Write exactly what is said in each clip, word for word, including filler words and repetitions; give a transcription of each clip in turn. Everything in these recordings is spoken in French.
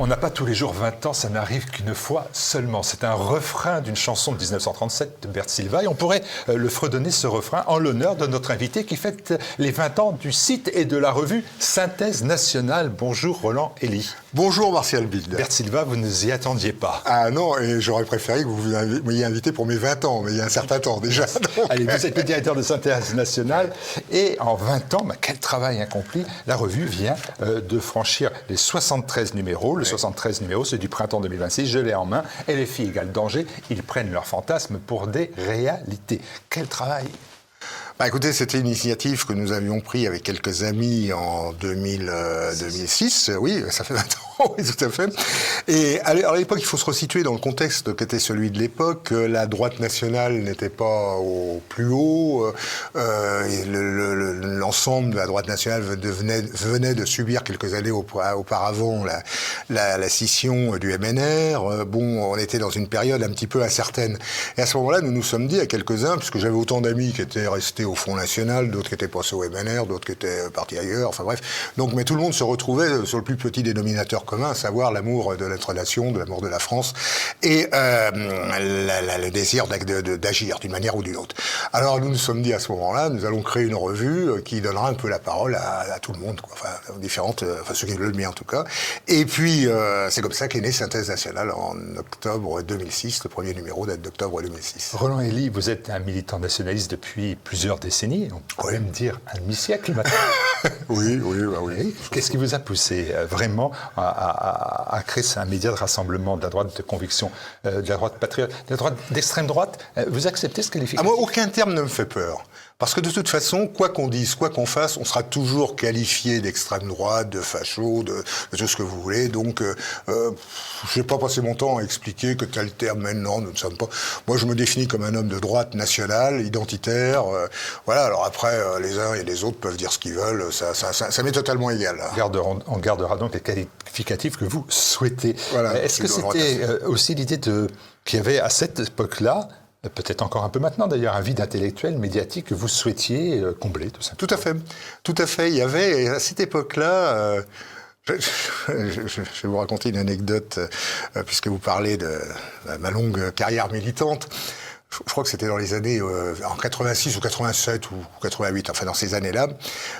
n'a pas tous les jours vingt ans, ça n'arrive qu'une fois seulement. C'est un refrain d'une chanson de dix-neuf cent trente-sept de Bert Silva. Et on pourrait le fredonner, ce refrain, en l'honneur de notre invité qui fête les vingt ans du site et de la revue Synthèse Nationale. Bonjour Roland Elie. Bonjour Martial Bild. Bert Silva, vous ne nous y attendiez pas. Ah non, et j'aurais préféré que vous m'ayez invité pour mes vingt ans, mais il y a un certain temps déjà. Donc... Allez, vous êtes le directeur de Synthèse Nationale. Et en vingt ans, bah, quel travail accompli. La revue vient euh, de franchir les soixante-treize numéros. Le soixante-treize numéros, c'est du printemps deux mille vingt-six. Je l'ai en main. Et les filles égale danger. Ils prennent leurs fantasmes pour des réalités. Quel travail! Bah écoutez, c'était une initiative que nous avions prise avec quelques amis en deux mille, euh, deux mille six. Oui, ça fait vingt ans, oui, tout à fait. Et à l'époque, il faut se resituer dans le contexte qui était celui de l'époque. La droite nationale n'était pas au plus haut. Euh, et le, le, l'ensemble de la droite nationale venait, venait de subir quelques années auparavant la, la, la scission du M N R. Bon, on était dans une période un petit peu incertaine. Et à ce moment-là, nous nous sommes dit à quelques-uns, puisque j'avais autant d'amis qui étaient restés au Front National, d'autres qui étaient passés au M N R, d'autres qui étaient partis ailleurs, enfin bref. Donc, mais tout le monde se retrouvait sur le plus petit dénominateur commun, à savoir l'amour de notre nation, de l'amour de la France, et euh, la, la, le désir d'agir d'une manière ou d'une autre. Alors, nous nous sommes dit à ce moment-là, nous allons créer une revue qui donnera un peu la parole à, à tout le monde, quoi. Enfin, différentes, enfin ceux qui veulent le mien en tout cas. Et puis, euh, c'est comme ça qu'est née Synthèse Nationale en octobre deux mille six, le premier numéro date d'octobre deux mille six. Roland Elie, vous êtes un militant nationaliste depuis plusieurs décennies, on peut oui. même dire un demi-siècle maintenant. oui, oui, bah oui. Qu'est-ce qui vous a poussé euh, vraiment à, à, à créer un média de rassemblement de la droite de conviction, euh, de la droite patriote, de la droite d'extrême droite? euh, Vous acceptez ce qualificatif? À moi, aucun terme ne me fait peur. Parce que de toute façon, quoi qu'on dise, quoi qu'on fasse, on sera toujours qualifié d'extrême droite, de facho, de, de tout ce que vous voulez. Donc, euh, euh, je n'ai pas passé mon temps à expliquer que tel terme, mais non, nous ne sommes pas... Moi, je me définis comme un homme de droite nationale, identitaire. Euh, voilà, alors après, euh, les uns et les autres peuvent dire ce qu'ils veulent. Ça, ça, ça, ça m'est totalement égal. On gardera, on gardera donc les qualificatifs que vous souhaitez. Voilà, Est-ce que c'était euh, aussi l'idée de qu'il y avait à cette époque-là, peut-être encore un peu maintenant d'ailleurs, un vide intellectuel, médiatique que vous souhaitiez euh, combler, tout ça? Tout à fait, tout à fait. Il y avait, à cette époque-là, euh, je, je, je, je vais vous raconter une anecdote, euh, puisque vous parlez de, de ma longue carrière militante. Je crois que c'était dans les années euh, en quatre-vingt-six ou quatre-vingt-sept ou quatre-vingt-huit, enfin dans ces années-là,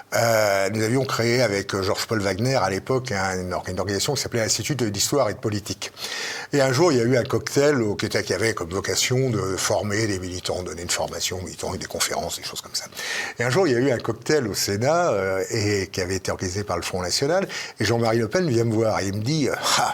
euh, nous avions créé avec Georges-Paul Wagner à l'époque un, une organisation qui s'appelait l'Institut d'histoire et de politique. Et un jour, il y a eu un cocktail au, qui, qui avait comme vocation de former des militants, donner une formation aux militants et des conférences, des choses comme ça. Et un jour, il y a eu un cocktail au Sénat euh, et qui avait été organisé par le Front National. Et Jean-Marie Le Pen vient me voir et il me dit ah,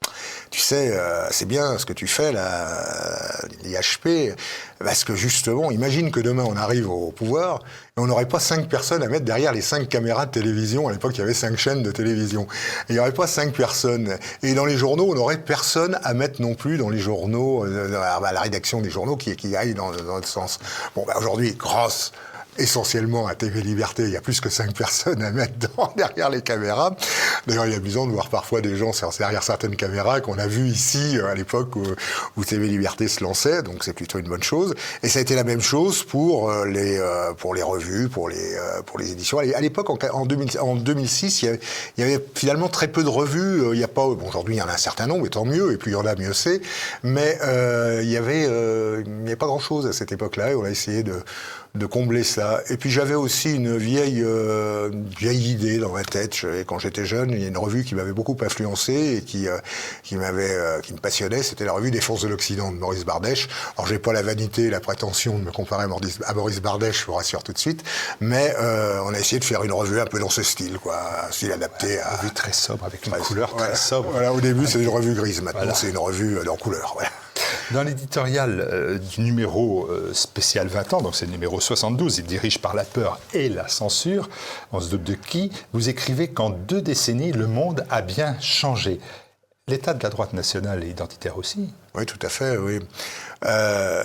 tu sais, euh, c'est bien ce que tu fais, là, l'I H P, parce que justement, imagine que demain on arrive au pouvoir et on n'aurait pas cinq personnes à mettre derrière les cinq caméras de télévision. À l'époque, il y avait cinq chaînes de télévision. Et il n'y aurait pas cinq personnes. Et dans les journaux, on n'aurait personne à mettre non plus dans les journaux, euh, à la rédaction des journaux qui, qui aille dans, dans le sens. Bon, ben aujourd'hui, grâce essentiellement à T V Liberté, il y a plus que cinq personnes à mettre dans, derrière les caméras. D'ailleurs, il est amusant de voir parfois des gens derrière certaines caméras qu'on a vues ici à l'époque où, où T V Liberté se lançait, donc c'est plutôt une bonne chose. Et ça a été la même chose pour les pour les revues, pour les pour les éditions. À l'époque, en, en, deux mille, en deux mille six, il y, avait, il y avait finalement très peu de revues. Il y a pas, bon, aujourd'hui, il y en a un certain nombre, et tant mieux. Et puis il y en a, mieux c'est. Mais euh, il y avait euh, il n'y avait pas grand-chose à cette époque-là, et on a essayé de de combler ça. Et puis j'avais aussi une vieille, euh, vieille idée dans ma tête. Je, quand j'étais jeune, il y a une revue qui m'avait beaucoup influencé et qui, euh, qui m'avait, euh, qui me passionnait. C'était la revue des Forces de l'Occident de Maurice Bardèche. Alors j'ai pas la vanité et la prétention de me comparer à Maurice, à Maurice Bardèche, je vous rassure tout de suite. Mais euh, on a essayé de faire une revue un peu dans ce style, quoi, un style adapté à. Une revue très sobre avec une ouais, couleur voilà, très sobre. Voilà, au début c'était une revue grise. Maintenant voilà. C'est une revue en couleur. Voilà. Dans l'éditorial euh, du numéro euh, spécial vingt ans, donc c'est le numéro soixante-douze, il dirige par la peur et la censure, on se doute de qui, vous écrivez qu'en deux décennies, le monde a bien changé. L'état de la droite nationale et identitaire aussi. Oui, tout à fait, oui. Euh,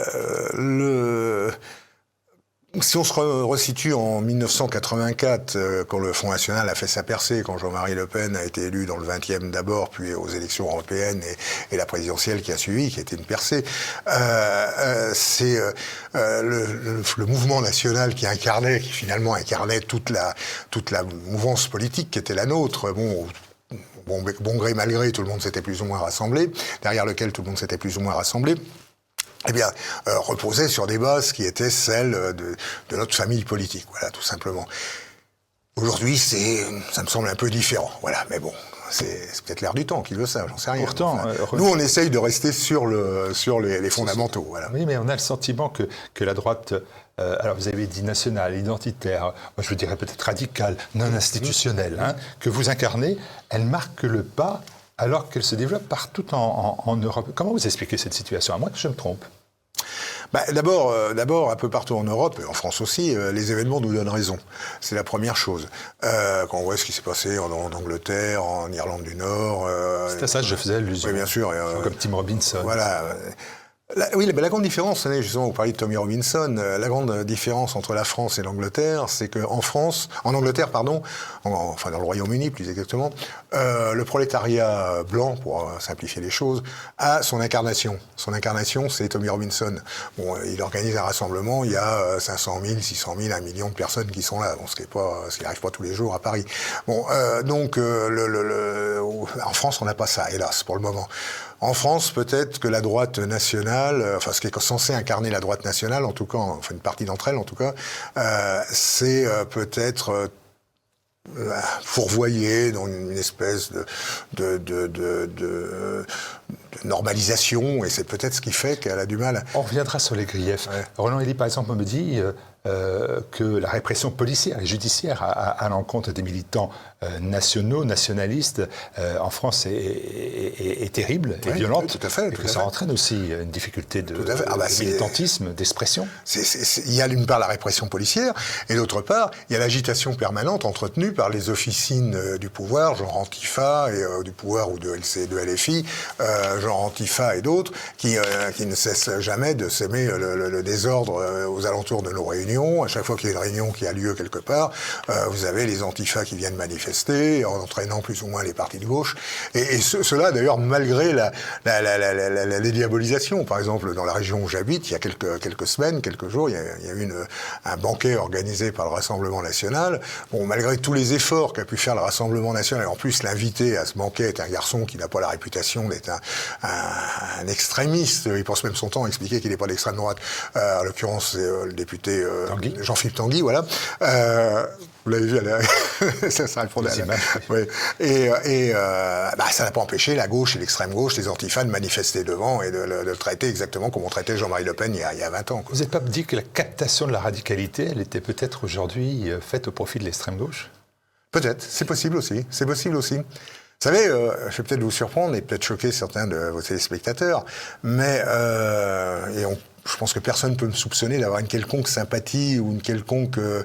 le... Si on se resitue en mille neuf cent quatre-vingt-quatre, euh, quand le Front National a fait sa percée, quand Jean-Marie Le Pen a été élu dans le vingtième d'abord, puis aux élections européennes et, et la présidentielle qui a suivi, qui a été une percée, euh, euh, c'est euh, le, le, le mouvement national qui incarnait, qui finalement incarnait toute la, toute la mouvance politique qui était la nôtre. Bon, bon, bon gré mal gré, tout le monde s'était plus ou moins rassemblé, derrière lequel tout le monde s'était plus ou moins rassemblé, eh bien, euh, reposait sur des bases qui étaient celles de, de notre famille politique, voilà, tout simplement. Aujourd'hui, c'est, ça me semble un peu différent, voilà, mais bon, c'est, c'est peut-être l'air du temps qui veut ça, j'en sais rien. Pourtant, enfin, euh, nous, on essaye de rester sur, le, sur les, les fondamentaux, voilà. Oui, mais on a le sentiment que, que la droite, euh, alors vous avez dit nationale, identitaire, moi je vous dirais peut-être radicale, non institutionnelle, hein, que vous incarnez, elle marque le pas alors qu'elle se développe partout en, en, en Europe. Comment vous expliquez cette situation, à moins que je me trompe? Bah, d'abord, euh, d'abord, un peu partout en Europe, et en France aussi, euh, les événements nous donnent raison. C'est la première chose. Euh, quand on voit ce qui s'est passé en, en Angleterre, en Irlande du Nord... Euh, c'est à ça que je faisais allusion. Oui, bien sûr. Euh, comme Tim Robinson. Voilà. La, oui, la, la grande différence, justement, vous parliez de Tommy Robinson, euh, la grande différence entre la France et l'Angleterre, c'est qu'en France, en Angleterre, pardon, en, enfin dans le Royaume-Uni plus exactement, euh, le prolétariat blanc, pour euh, simplifier les choses, a son incarnation. Son incarnation, c'est Tommy Robinson. Bon, il organise un rassemblement, il y a euh, cinq cent mille, six cent mille, un million de personnes qui sont là, bon, ce qui est pas, ce qui n'arrive pas tous les jours à Paris. Bon, euh, donc, euh, le, le, le, en France, on n'a pas ça, hélas, pour le moment. En France, peut-être que la droite nationale, enfin ce qui est censé incarner la droite nationale, en tout cas, enfin une partie d'entre elles en tout cas, euh, c'est euh, peut-être euh, fourvoyé dans une espèce de, de, de, de, de, de normalisation, et c'est peut-être ce qui fait qu'elle a du mal. On reviendra sur les griefs. Ouais. Roland Hélie, par exemple, me dit euh, euh, que la répression policière et judiciaire à, à, à l'encontre des militants euh, nationaux, nationalistes, euh, en France est, est, est, est terrible et oui, violente. Oui, tout à fait. Et tout que à ça fait. entraîne aussi une difficulté de, ah bah de militantisme, d'expression. C'est, c'est, c'est, il y a d'une part la répression policière, et d'autre part, il y a l'agitation permanente entretenue par les officines euh, du pouvoir, genre Antifa, et, euh, du pouvoir ou de L C, de L F I, euh, genre Antifa et d'autres, qui, euh, qui ne cessent jamais de s'aimer le, le, le désordre euh, aux alentours de nos réunions. À chaque fois qu'il y a une réunion qui a lieu quelque part, euh, vous avez les Antifa qui viennent manifester, en entraînant plus ou moins les partis de gauche. Et, et ce, cela, d'ailleurs, malgré la, la, la, la, la, la, la dédiabolisation. Par exemple, dans la région où j'habite, il y a quelques, quelques semaines, quelques jours, il y a, il y a eu une, un banquet organisé par le Rassemblement national. Bon, malgré tous les efforts qu'a pu faire le Rassemblement national, et en plus, l'invité à ce banquet est un garçon qui n'a pas la réputation d'être un, un, un extrémiste. Il passe même son temps à expliquer qu'il n'est pas d'extrême droite. Euh, en l'occurrence, c'est euh, le député euh, Jean-Philippe Tanguy, voilà. Euh, vous l'avez vu, ça, ça répondait à la... oui. Et, et euh, bah, ça n'a pas empêché la gauche et l'extrême gauche, les antifas, de manifester devant et de, de, de le traiter exactement comme on traitait Jean-Marie Le Pen il y a, il y a vingt ans. Quoi. Vous n'avez pas dit que la captation de la radicalité, elle était peut-être aujourd'hui faite au profit de l'extrême gauche ? Peut-être, c'est possible aussi, c'est possible aussi. Vous savez, euh, je vais peut-être vous surprendre et peut-être choquer certains de vos téléspectateurs, mais euh, et on, je pense que personne ne peut me soupçonner d'avoir une quelconque sympathie ou une quelconque euh,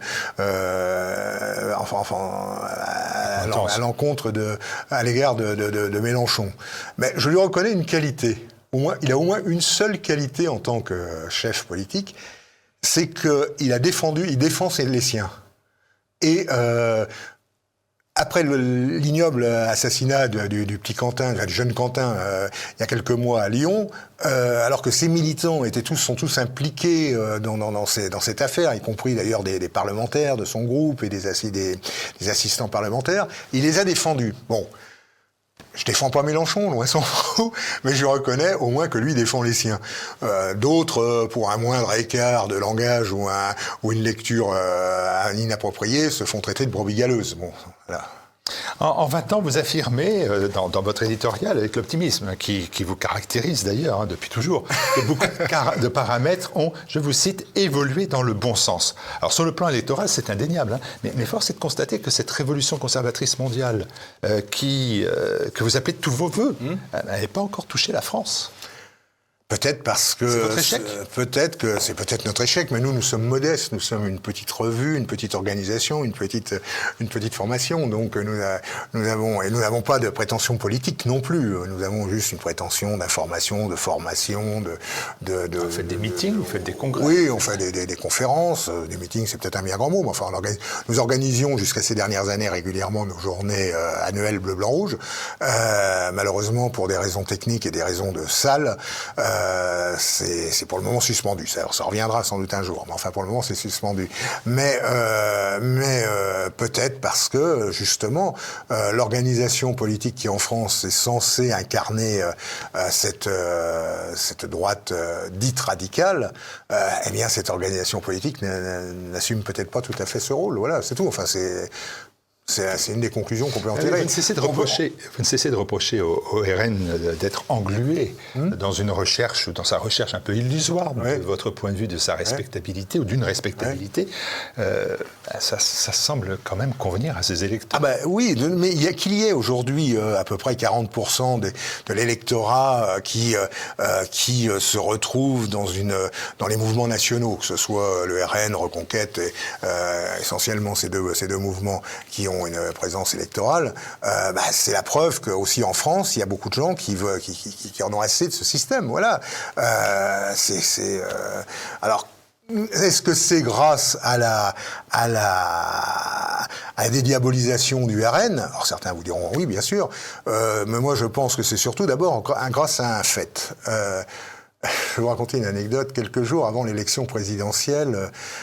euh, enfin, enfin à, à l'encontre de, à l'égard de, de, de, de Mélenchon. Mais je lui reconnais une qualité. Au moins, il a au moins une seule qualité en tant que chef politique, c'est qu'il a défendu, il défend les siens. Et euh, après le, l'ignoble assassinat du, du, du petit Quentin, du jeune Quentin, euh, il y a quelques mois à Lyon, euh, alors que ses militants étaient tous, sont tous impliqués euh, dans, dans, dans, ces, dans cette affaire, y compris d'ailleurs des, des parlementaires de son groupe et des, des, des assistants parlementaires, il les a défendus. Bon. Je défends pas Mélenchon, loin s'en faut, mais je reconnais au moins que lui défend les siens. Euh, d'autres, pour un moindre écart de langage ou, un, ou une lecture euh, inappropriée, se font traiter de brebis galeuses. Bon, voilà. En, en vingt ans, vous affirmez, euh, dans, dans votre éditorial, avec l'optimisme, qui, qui vous caractérise d'ailleurs hein, depuis toujours, que beaucoup de, car- de paramètres ont, je vous cite, évolué dans le bon sens. Alors sur le plan électoral, c'est indéniable, hein, mais, mais force est de constater que cette révolution conservatrice mondiale, euh, qui, euh, que vous appelez de tous vos voeux, mmh. n'avait pas encore touché la France. Peut-être parce que... C'est votre échec ? Peut-être que c'est peut-être notre échec, mais nous, nous sommes modestes. Nous sommes une petite revue, une petite organisation, une petite, une petite formation. Donc, nous, a, nous avons... Et nous n'avons pas de prétention politique non plus. Nous avons juste une prétention d'information, de formation, de... de, de vous faites des de, meetings, de, vous faites des congrès. Oui, on fait des, des, des conférences. Des meetings, c'est peut-être un bien grand mot, mais enfin, on organise, nous organisions jusqu'à ces dernières années régulièrement nos journées euh, annuelles bleu-blanc-rouge. Euh, malheureusement, pour des raisons techniques et des raisons de salle, euh, Euh, c'est, c'est pour le moment suspendu. Ça, ça reviendra sans doute un jour, mais enfin pour le moment c'est suspendu. Mais, euh, mais euh, peut-être parce que, justement, euh, l'organisation politique qui, en France, est censée incarner euh, cette, euh, cette droite euh, dite radicale, euh, eh bien, cette organisation politique n'assume peut-être pas tout à fait ce rôle. Voilà, c'est tout. Enfin, c'est... C'est, c'est une des conclusions qu'on peut en tirer. Vous ne cessez de reprocher, vous ne cessez de reprocher au, au R N d'être englué mmh. dans une recherche, dans sa recherche un peu illusoire, ouais. de votre point de vue, de sa respectabilité ouais. ou d'une respectabilité. Ouais. Euh, ça, ça semble quand même convenir à ses électeurs. Ah ben oui, mais il y a qu'il y ait aujourd'hui euh, à peu près quarante pour cent de, de l'électorat euh, qui euh, qui euh, se retrouve dans une dans les mouvements nationaux, que ce soit le R N, Reconquête, et, euh, essentiellement ces deux ces deux mouvements qui ont une présence électorale, euh, bah, c'est la preuve que aussi en France, il y a beaucoup de gens qui, veulent, qui, qui, qui en ont assez de ce système. Voilà. Euh, c'est, c'est, euh... Alors, est-ce que c'est grâce à la, à la, à la dédiabolisation du R N ? Alors certains vous diront oui, bien sûr, euh, mais moi je pense que c'est surtout d'abord grâce à un fait. Euh, Je vais vous raconter une anecdote. Quelques jours avant l'élection présidentielle,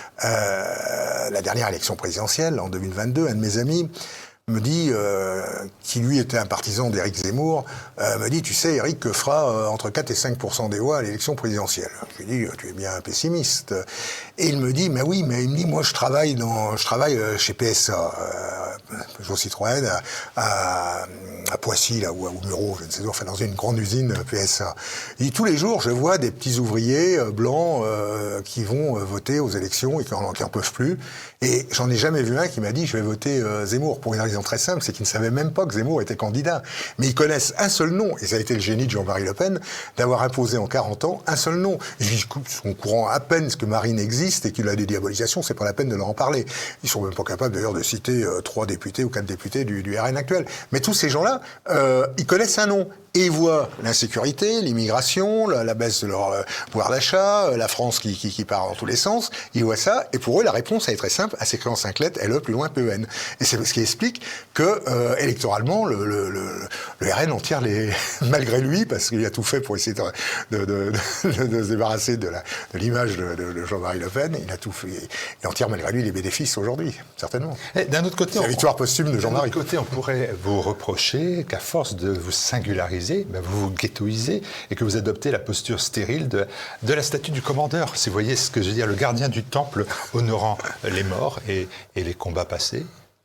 euh, la dernière élection présidentielle, en deux mille vingt-deux, un de mes amis me dit, euh, qui lui était un partisan d'Éric Zemmour, euh, me dit, tu sais, Éric fera euh, entre quatre et cinq pour cent des voix à l'élection présidentielle. Je lui dis, tu es bien pessimiste. Et il me dit, mais oui, mais il me dit, moi je travaille dans, je travaille chez P S A, euh, Peugeot Citroën, à, à, à Poissy, là, ou à Muro, je ne sais pas, enfin dans une grande usine P S A. Il dit, tous les jours, je vois des petits ouvriers euh, blancs euh, qui vont euh, voter aux élections et qui en, qui en peuvent plus. Et j'en ai jamais vu un qui m'a dit, je vais voter euh, Zemmour, pour une raison très simple, c'est qu'ils ne savaient même pas que Zemmour était candidat. Mais ils connaissent un seul nom, et ça a été le génie de Jean-Marie Le Pen, d'avoir imposé en quarante ans un seul nom. Ils sont au courant à peine que Marine existe et qu'il a des diabolisations, c'est pas la peine de leur en parler. Ils sont même pas capables d'ailleurs de citer euh, trois députés ou quatre députés du, du R N actuel. Mais tous ces gens-là, euh, ils connaissent un nom. Et ils voient l'insécurité, l'immigration, la, la baisse de leur euh, pouvoir d'achat, euh, la France qui, qui, qui part dans tous les sens. Ils voient ça, et pour eux, la réponse, elle est très simple, à séquence en cinq lettres, L E plus loin P E N. Et c'est ce qui explique que, euh, électoralement, le, le, le, le R N en tire les... malgré lui, parce qu'il a tout fait pour essayer de, de, de, de, de se débarrasser de, la, de l'image de, de, de Jean-Marie Le Pen, il a tout fait, il en tire malgré lui les bénéfices aujourd'hui, certainement. Et d'un autre côté, c'est la victoire posthume de Jean-Marie. D'un autre côté, on pourrait vous reprocher qu'à force de vous singulariser, ben vous vous ghettoisez et que vous adoptez la posture stérile de, de la statue du commandeur. Si vous voyez ce que je veux dire, le gardien du temple honorant les morts et, et les combats passés.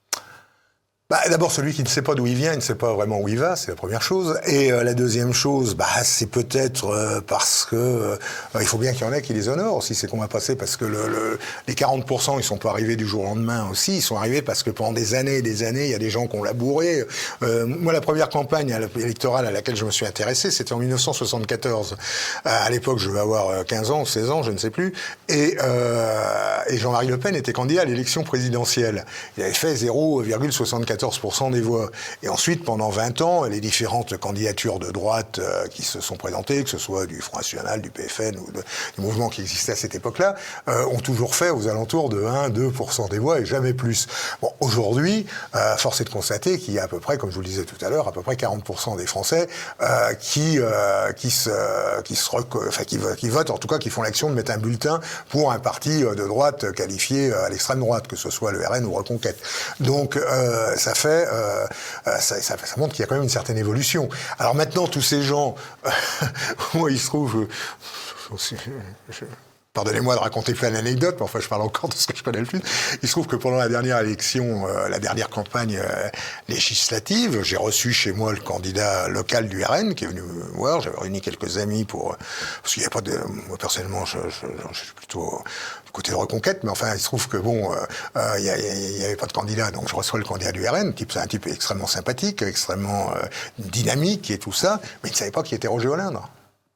Bah, d'abord, celui qui ne sait pas d'où il vient, il ne sait pas vraiment où il va, c'est la première chose. Et euh, la deuxième chose, bah, c'est peut-être euh, parce que euh, il faut bien qu'il y en ait qui les honorent aussi, ces combats passés, parce que le, le, les quarante pour cent, ils sont pas arrivés du jour au lendemain aussi, ils sont arrivés parce que pendant des années et des années, il y a des gens qui ont labouré. Euh, moi, la première campagne électorale à laquelle je me suis intéressé, c'était en dix-neuf cent soixante-quatorze. Euh, à l'époque, je devais avoir quinze ans, seize ans, je ne sais plus. Et, euh, et Jean-Marie Le Pen était candidat à l'élection présidentielle. Il avait fait zéro virgule soixante-quatorze pour cent des voix. Et ensuite, pendant vingt ans, les différentes candidatures de droite euh, qui se sont présentées, que ce soit du Front National, du P F N ou de, du mouvement qui existait à cette époque-là, euh, ont toujours fait aux alentours de un à deux pour cent des voix et jamais plus. Bon, aujourd'hui, euh, force est de constater qu'il y a à peu près, comme je vous le disais tout à l'heure, à peu près quarante pour cent des Français euh, qui, euh, qui, se, qui, se rec... enfin, qui, qui votent, en tout cas qui font l'action de mettre un bulletin pour un parti de droite qualifié à l'extrême droite, que ce soit le R N ou Reconquête. Donc, euh, ça fait, euh, ça, ça, ça montre qu'il y a quand même une certaine évolution. Alors maintenant, tous ces gens, euh, moi, il se trouve, je, je, pardonnez-moi de raconter plein d'anecdotes, mais enfin, je parle encore de ce que je connais le plus. Il se trouve que pendant la dernière élection, euh, la dernière campagne euh, législative, j'ai reçu chez moi le candidat local du R N qui est venu me voir. J'avais réuni quelques amis pour, parce qu'il n'y a pas de, moi personnellement, je, je, je suis plutôt du côté de Reconquête, mais enfin, il se trouve que bon, il euh, n'y euh, avait pas de candidat, donc je reçois le candidat du R N, qui est un type extrêmement sympathique, extrêmement euh, dynamique et tout ça, mais il ne savait pas qui était Roger Olindre.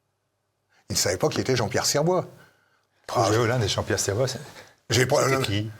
Il ne savait pas qui était Jean-Pierre Sirbois. Roger ah, Hollande et Jean-Pierre Sirbois, c'est... J'ai pas... C'était qui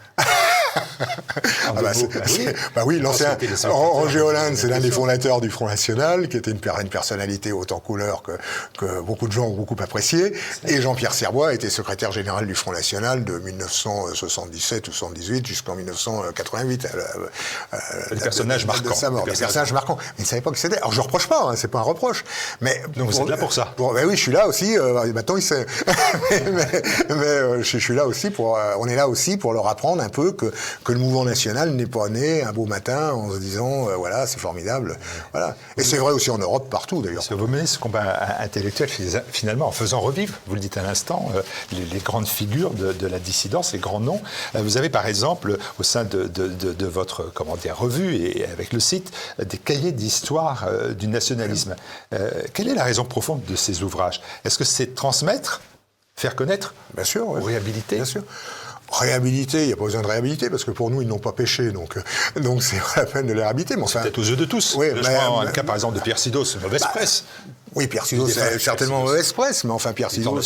ah bah, c'est, bah, oui. bah oui, l'ancien Roger Hollande, c'est l'un des fondateurs du Front National, qui était une, une personnalité haute en couleur que, que beaucoup de gens ont beaucoup apprécié. Et Jean-Pierre Sirbois était secrétaire général du Front National de dix-neuf cent soixante-dix-sept ou soixante-dix-huit jusqu'en dix-neuf cent quatre-vingt-huit. Euh, le personnage marquant. Sa mort, le personnage marquant. Mais il ne savait pas qui c'était. Alors je ne reproche pas, hein, c'est pas un reproche. Mais donc vous êtes là pour ça. Pour, ben oui, je suis là aussi. Euh, maintenant il sait. mais mais, mais euh, je, je suis là aussi pour. Euh, on est là aussi pour leur apprendre un peu que que le mouvement national n'est pas né un beau matin en se disant, euh, voilà, c'est formidable. Voilà. Et c'est vrai aussi en Europe, partout d'ailleurs. Vous menez ce combat intellectuel finalement en faisant revivre, vous le dites à l'instant, euh, les, les grandes figures de, de la dissidence, les grands noms. Euh, vous avez par exemple, au sein de, de, de, de votre comment dire, revue et avec le site, des cahiers d'histoire euh, du nationalisme. Euh, quelle est la raison profonde de ces ouvrages? Est-ce que c'est transmettre, faire connaître, bien sûr, ouais. ou réhabiliter? Bien sûr. Réhabiliter, il n'y a pas besoin de réhabiliter, parce que pour nous, ils n'ont pas péché, donc euh, donc c'est pas la peine de les réhabiliter. Mais enfin, c'est peut-être aux yeux de tous. Oui, je prends le cas par exemple de Pierre Sidos, c'est mauvaise bah, presse. Oui, Pierre Sidos, c'est certainement mauvaise presse, mais enfin, Pierre Sidos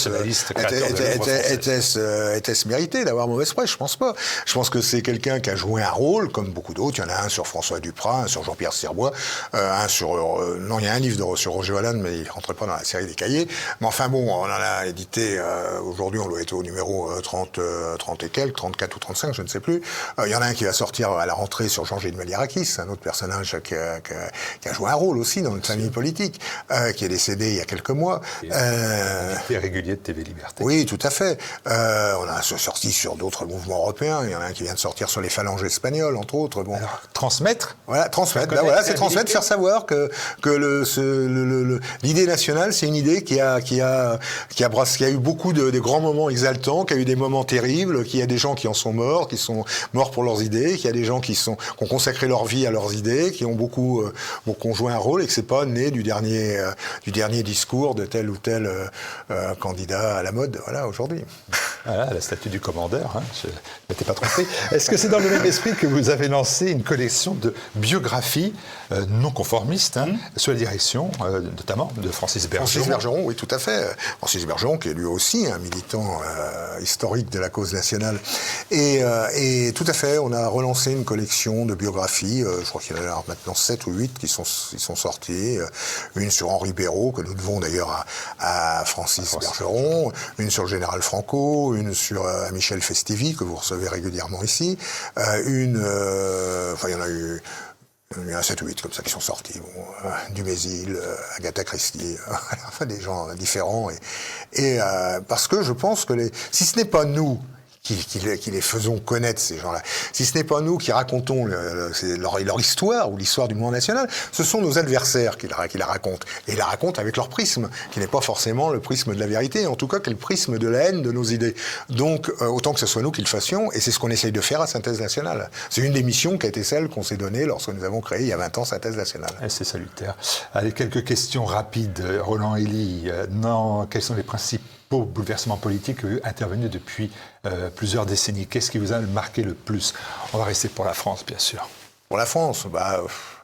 était-ce mérité d'avoir mauvaise presse? Je pense pas. Je pense que c'est quelqu'un qui a joué un rôle, comme beaucoup d'autres. Il y en a un sur François Duprat, un sur Jean-Pierre Sirbois, euh, un sur... Euh, non, il y a un livre de, sur Roger Hollande, mais il rentrait pas dans la série des cahiers. Mais enfin bon, on en a édité, euh, aujourd'hui, on doit être au numéro trente, euh, trente et quelques, trente-quatre ou trente-cinq, je ne sais plus. Euh, il y en a un qui va sortir à la rentrée sur Jean-Gilles Maliarakis, un autre personnage qui a, qui a, qui a joué un rôle aussi dans notre famille politique, euh, qui est décédé il y a quelques mois. Euh, régulier de T V Liberté. Oui, tout à fait. Euh, on a sorti sur d'autres mouvements européens. Il y en a un qui vient de sortir sur les phalanges espagnoles, entre autres. Bon. Alors, transmettre. Voilà, transmettre. Ben voilà, c'est transmettre, faire savoir que que le, ce, le, le, l'idée nationale, c'est une idée qui a qui a qui a brassé, qui a eu beaucoup de, de grands moments exaltants, qui a eu des moments terribles, qu'il y a des gens qui en sont morts, qui sont morts pour leurs idées, qu'il y a des gens qui sont qui ont consacré leur vie à leurs idées, qui ont beaucoup euh, beaucoup ont joué un rôle et que c'est pas né du dernier euh, du dernier discours de tel ou tel euh, euh, candidat à la mode, voilà, aujourd'hui. Voilà, la statue du commandeur, hein, je ne m'étais pas trompé. Est-ce que c'est dans le même esprit que vous avez lancé une collection de biographies euh, non conformistes, hein, mmh. sous la direction, euh, notamment, de Francis Bergeron? Francis Bergeron, oui, tout à fait. Francis Bergeron, qui est lui aussi un militant euh, historique de la cause nationale. Et, euh, et tout à fait, on a relancé une collection de biographies, euh, je crois qu'il y en a maintenant sept ou huit qui sont, qui sont sorties. Une sur Henri Béraud, que nous devons d'ailleurs à, à Francis Bergeron, une sur le général Franco, une sur euh, Michel Festivi, que vous recevez régulièrement ici, euh, une... Euh, enfin, il y en a eu... Il y en a sept ou huit comme ça qui sont sortis. Bon, euh, Dumézil, euh, Agatha Christie, euh, enfin des gens différents. Et, et euh, parce que je pense que les, si ce n'est pas nous qui, qui, qui les faisons connaître, ces gens-là, si ce n'est pas nous qui racontons le, le, leur, leur histoire ou l'histoire du mouvement national, ce sont nos adversaires qui la, qui la racontent. Et ils la racontent avec leur prisme, qui n'est pas forcément le prisme de la vérité, en tout cas qui est le prisme de la haine de nos idées. Donc, euh, autant que ce soit nous qui le fassions, et c'est ce qu'on essaye de faire à Synthèse Nationale. C'est une des missions qui a été celle qu'on s'est donnée lorsque nous avons créé il y a vingt ans Synthèse Nationale. Et c'est salutaire. Allez, quelques questions rapides. Roland Elie, euh, non, quels sont les principes bouleversement politique intervenu depuis euh, plusieurs décennies? Qu'est-ce qui vous a marqué le plus? On va rester pour la France, bien sûr. Pour la France, bah,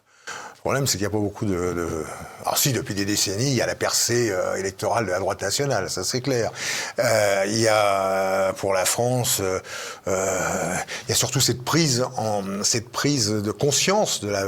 le problème, c'est qu'il n'y a pas beaucoup de, de... Alors si, depuis des décennies, il y a la percée euh, électorale de la droite nationale, ça c'est clair. Euh, il y a, pour la France, euh, il y a surtout cette prise, en, cette prise de conscience de la,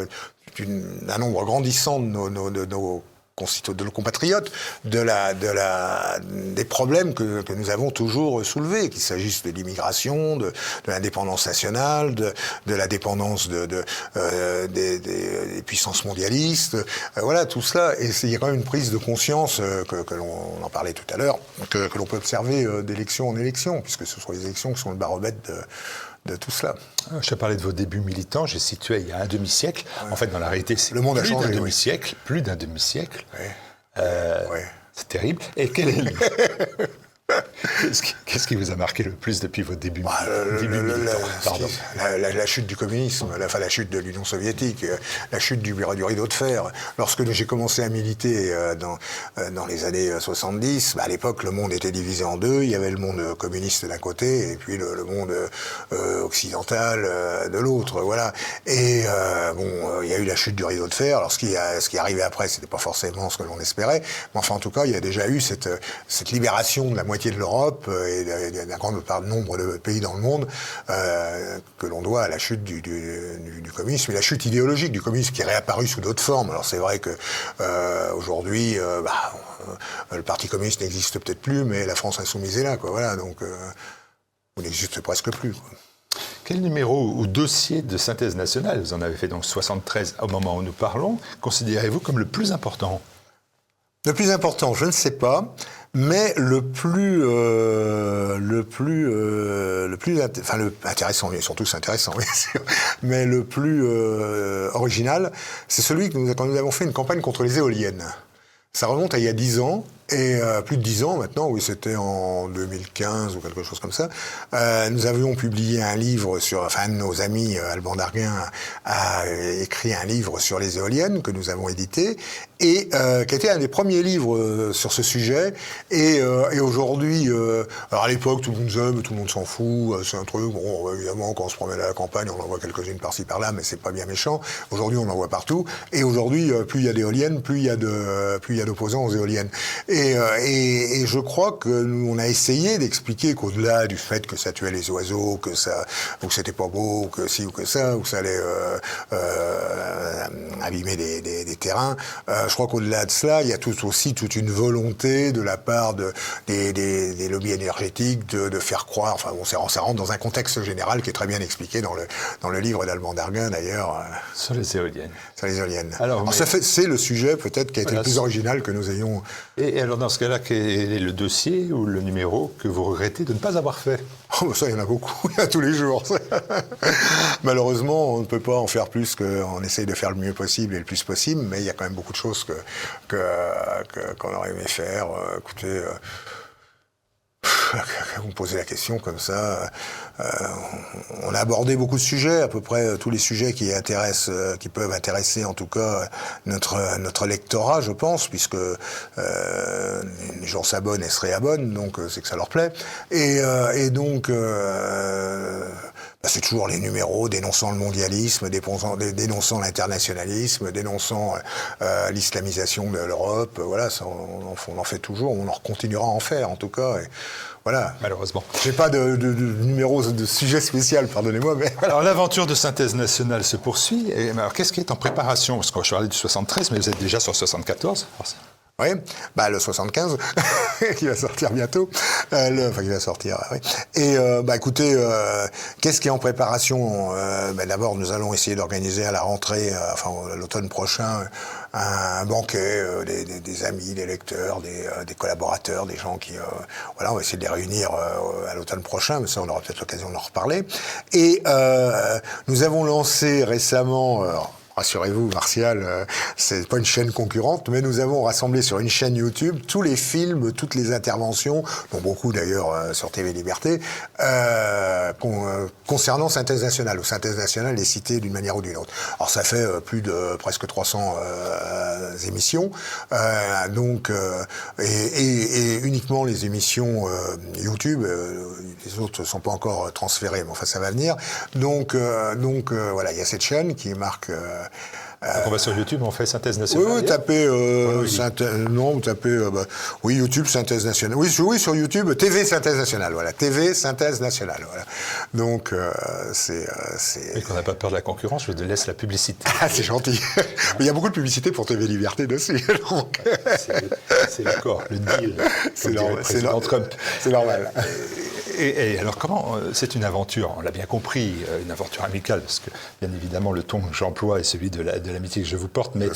d'un nombre grandissant de nos, nos, de nos de nos compatriotes, de la, de la, des problèmes que, que nous avons toujours soulevés, qu'il s'agisse de l'immigration, de, de l'indépendance nationale, de, de la dépendance de, de, euh, des, des, des puissances mondialistes, euh, voilà, tout cela. Et il y a quand même une prise de conscience, euh, que, que l'on on en parlait tout à l'heure, que, que l'on peut observer euh, d'élection en élection, puisque ce sont les élections qui sont le baromètre de de tout cela. Je parlais de vos débuts militants, j'ai situé il y a un demi-siècle. Ouais. En fait, dans la réalité, c'est le monde plus a changé, d'un oui. demi-siècle, plus d'un demi-siècle. Ouais. Euh, ouais. C'est terrible. Et quel est le... Qu'est-ce qui, qu'est-ce qui vous a marqué le plus depuis vos débuts, bah, le, débuts le, militants Pardon. La, la, la chute du communisme, la, enfin, la chute de l'Union soviétique, la chute du, du rideau de fer. Lorsque j'ai commencé à militer euh, dans, euh, dans les années soixante-dix, bah, à l'époque, le monde était divisé en deux. Il y avait le monde communiste d'un côté et puis le, le monde euh, occidental euh, de l'autre. Voilà. Et euh, bon, euh, il y a eu la chute du rideau de fer. Alors, ce qui, a, ce qui est arrivé après, c'était pas forcément ce que l'on espérait. Mais enfin, en tout cas, il y a déjà eu cette, cette libération de la moitié de l'Europe et d'un grand nombre de pays dans le monde euh, que l'on doit à la chute du, du, du, du communisme et la chute idéologique du communisme qui est réapparu sous d'autres formes. Alors c'est vrai que euh, aujourd'hui, euh, bah, euh, le Parti communiste n'existe peut-être plus, mais la France insoumise est là, quoi. Voilà, donc euh, on n'existe presque plus, quoi. Quel numéro ou dossier de Synthèse Nationale, vous en avez fait donc soixante-treize au moment où nous parlons, considérez-vous comme le plus important ? Le plus important, je ne sais pas, mais le plus, euh, le plus, euh, le plus, int- enfin le intéressant, ils sont tous intéressants, bien sûr, mais le plus euh, original, c'est celui que nous, quand nous avons fait une campagne contre les éoliennes. Ça remonte à il y a dix ans, et euh, plus de dix ans maintenant, oui, c'était en deux mille quinze ou quelque chose comme ça. Euh, nous avions publié un livre sur, enfin, un de nos amis, euh, Alban Darguin, a écrit un livre sur les éoliennes que nous avons édité, et euh, qui était un des premiers livres euh, sur ce sujet. Et, euh, et aujourd'hui, euh, alors à l'époque, tout le monde disait, mais tout le monde s'en fout, euh, c'est un truc. Bon, évidemment, quand on se promène à la campagne, on en voit quelques-unes par-ci par-là, mais c'est pas bien méchant. Aujourd'hui, on en voit partout. Et aujourd'hui, euh, plus il y a d'éoliennes, plus il y a de, plus il y a d'opposants aux éoliennes. Et, euh, et, et je crois que nous, on a essayé d'expliquer qu'au-delà du fait que ça tuait les oiseaux, que ça, ou que c'était pas beau, ou que si ou que ça, ou que ça allait euh, euh, abîmer des, des, des terrains, euh, je crois qu'au-delà de cela, il y a tout aussi toute une volonté de la part de, des, des, des lobbies énergétiques de, de faire croire. Enfin, bon, ça, ça rentre dans un contexte général qui est très bien expliqué dans le dans le livre d'Alban Darguin d'ailleurs. Euh, Sur les éoliennes. Sur les éoliennes. Alors, alors mais... ça fait, c'est le sujet peut-être qui a été voilà, le plus original que nous ayons. Et, et alors dans ce cas-là, quel est le dossier ou le numéro que vous regrettez de ne pas avoir fait? Oh, bah ça, il y en a beaucoup, il y en a tous les jours. Malheureusement, on ne peut pas en faire plus qu'on essaye de faire le mieux possible et le plus possible, mais il y a quand même beaucoup de choses que, que, que, qu'on aurait aimé faire. Euh, écoutez, euh, vous me posez la question comme ça. Euh, on a abordé beaucoup de sujets, à peu près tous les sujets qui intéressent, euh, qui peuvent intéresser en tout cas notre notre lectorat, je pense, puisque euh, les gens s'abonnent et se réabonnent, donc c'est que ça leur plaît. Et, euh, et donc. Euh, Bah c'est toujours les numéros dénonçant le mondialisme, dénonçant, dénonçant l'internationalisme, dénonçant euh, l'islamisation de l'Europe. Voilà, ça, on, on en fait toujours, on en continuera à en faire en tout cas. Et voilà. Malheureusement. J'ai pas de, de, de numéro de sujet spécial, pardonnez-moi, mais voilà. Alors l'aventure de Synthèse Nationale se poursuit. Et, alors qu'est-ce qui est en préparation? Parce que je parlais du soixante-treize, mais vous êtes déjà sur soixante-quatorze. Oui, bah le soixante-quinze qui va sortir bientôt, euh, le, enfin qui va sortir. Oui. Et euh, bah écoutez, euh, qu'est-ce qui est en préparation? euh, bah, D'abord, nous allons essayer d'organiser à la rentrée, euh, enfin l'automne prochain, un, un banquet euh, des, des, des amis, des lecteurs, des, euh, des collaborateurs, des gens qui, euh, voilà, on va essayer de les réunir euh, à l'automne prochain, mais ça on aura peut-être l'occasion d'en reparler. Et euh, nous avons lancé récemment. Euh, Rassurez-vous, Martial, euh, c'est pas une chaîne concurrente, mais nous avons rassemblé sur une chaîne YouTube tous les films, toutes les interventions, dont beaucoup d'ailleurs euh, sur T V Liberté, euh, con, euh, concernant Synthèse Nationale, où Synthèse Nationale est citée d'une manière ou d'une autre. Alors ça fait euh, plus de euh, presque trois cents euh, émissions, euh, donc euh, et, et, et uniquement les émissions euh, YouTube, euh, les autres ne sont pas encore transférées, mais enfin ça va venir. Donc, euh, donc euh, voilà, il y a cette chaîne qui marque. Euh, Donc on va sur YouTube, on fait Synthèse Nationale. Oui, oui, tapez, euh, oui, oui. synthèse, non, vous tapez, euh, bah, oui, YouTube, Synthèse Nationale. Oui, sur, oui, sur YouTube, T V Synthèse Nationale, voilà, T V Synthèse Nationale, voilà. Donc, euh, c'est... Euh, c'est... Et qu'on n'a pas peur de la concurrence, je te laisse la publicité. Ah, c'est gentil. Mais il y a beaucoup de publicité pour T V Liberté dessus, donc... C'est, c'est l'accord, le deal. C'est, normal, c'est, no- Trump. c'est normal. Et, et alors comment, c'est une aventure, on l'a bien compris, une aventure amicale, parce que bien évidemment le ton que j'emploie est celui de, la, de l'amitié que je vous porte, mais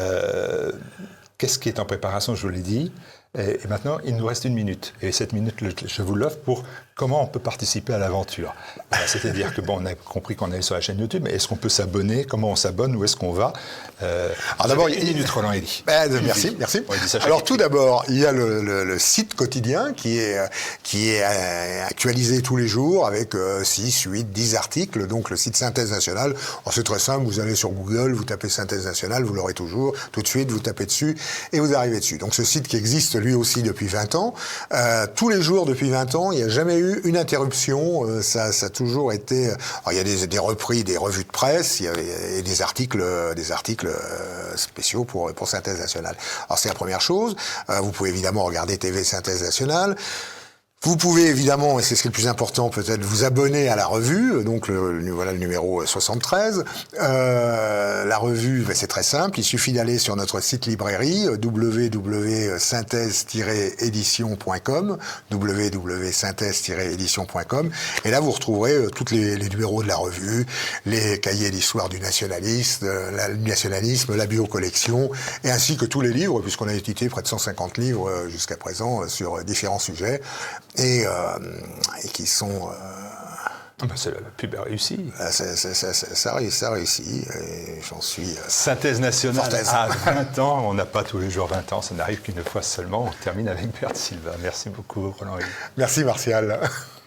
euh, qu'est-ce qui est en préparation, je vous l'ai dit, et, et maintenant il nous reste une minute, et cette minute je vous l'offre pour comment on peut participer à l'aventure. Alors, c'est-à-dire que bon, on a compris qu'on allait sur la chaîne YouTube, mais est-ce qu'on peut s'abonner? Comment on s'abonne? Où est-ce qu'on va? euh, Alors d'abord, une minute, Roland Elie. Ben, merci, merci. Alors tout d'abord, il y a le, le, le site quotidien qui est qui est euh, actualisé tous les jours avec euh, six, huit, dix articles. Donc le site Synthèse Nationale. Alors c'est très simple. Vous allez sur Google, vous tapez Synthèse Nationale, vous l'aurez toujours. Tout de suite, vous tapez dessus et vous arrivez dessus. Donc ce site qui existe lui aussi depuis vingt ans. Euh, tous les jours depuis vingt ans, il n'y a jamais eu une interruption, euh, ça, ça a toujours été. Alors il y a des, des repris, des revues de presse, il y a, et des articles, des articles euh, spéciaux pour pour Synthèse Nationale. Alors c'est la première chose. Euh, vous pouvez évidemment regarder T V Synthèse Nationale. Vous pouvez évidemment, et c'est ce qui est le plus important peut-être, vous abonner à la revue, donc le, le, voilà le numéro soixante-treize. Euh, la revue, ben, c'est très simple, il suffit d'aller sur notre site librairie w w w point synthèse tiret édition point com, w w w point synthèse tiret édition point com, et là vous retrouverez euh, tous les, les numéros de la revue, les cahiers d'histoire du nationalisme, euh, la, le nationalisme, la biocollection, et ainsi que tous les livres, puisqu'on a édité près de cent cinquante livres euh, jusqu'à présent euh, sur différents sujets. Et, euh, et qui sont... Euh, ah ben c'est la pub a réussi. Ça, ça, ça, ça, ça réussit, et j'en suis... Euh, Synthèse nationale Fortaise. à vingt ans, on n'a pas tous les jours vingt ans, ça n'arrive qu'une fois seulement. On termine avec Bert Silva. Merci beaucoup, Roland. Merci, Martial.